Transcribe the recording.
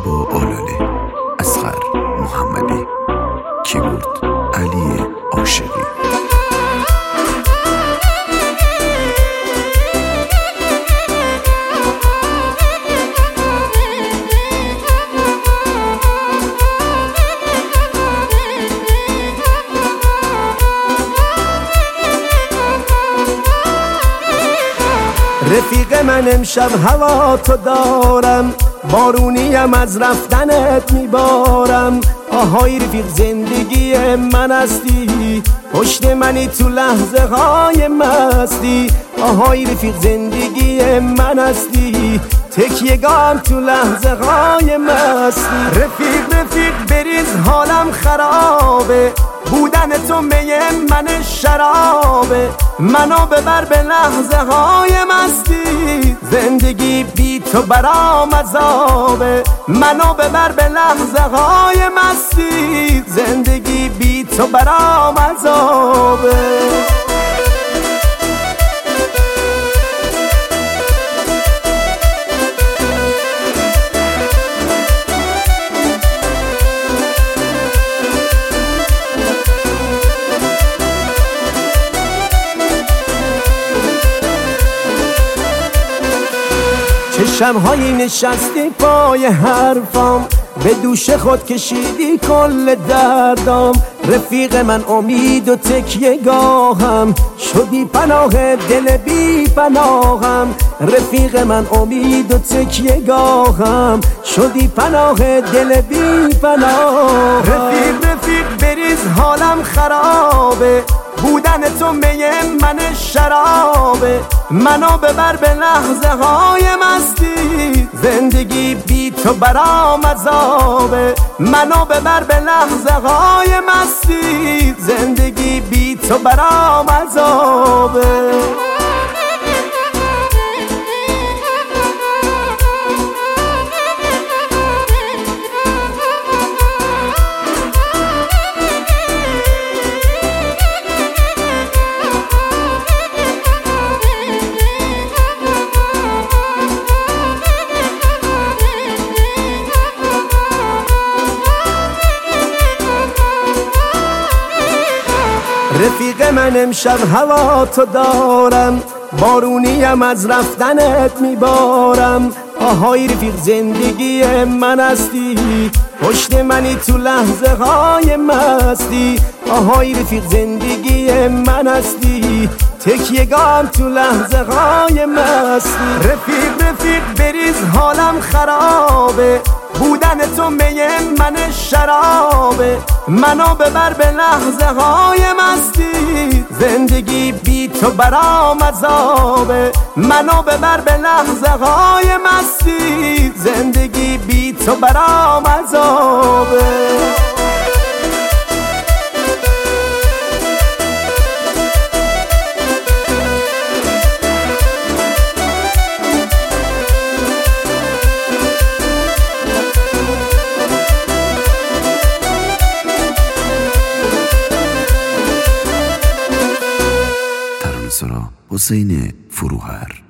با آلاله، اصغر محمدی، کیبورد علی عاشقی. رفیق من امشب هوا تو دارم، بارونیم از رفتنت میبارم. آهای رفیق زندگی من هستی، پشت منی تو لحظه های مستی. آهای رفیق زندگی من هستی، تکیه‌گاهم تو لحظه های مستی. رفیق بریز حالم خرابه، بودن تو می من شرابه. منو ببر به لحظه های مستی، زندگی بی تو برام عذابه. منو ببر به لحظه های مستی، زندگی بی تو برام عذابه. شب‌هایی نشستی پای حرفام، به دوش خود کشیدی کل دردام. رفیق من امید و تکیه‌گاهم، شدی پناه دل بی پناهم. رفیق من امید و تکیه‌گاهم، شدی پناه دل بی پناهم. رفیق بریز حالم خرابه، بودن تو می من شرابه. منو ببر به لحظه های مستی، زندگی بی تو برام عذابه. منو ببر به لحظه های مستی، زندگی بی تو برام عذابه. رفیق من امشب هوا تو دارم، بارونیم از رفتنت میبارم. آهای رفیق زندگی من هستی، پشت منی تو لحظه های مستی. آهای رفیق زندگی من هستی، تکیه‌گاهم تو لحظه های مستی. رفیق بریز حالم خرابه، بودن تو می من شرابه. منو ببر به لحظه های مستی، زندگی بی تو برام عذابه. منو ببر به لحظه های مستی، زندگی بی تو برام عذابه. حسین فروهر.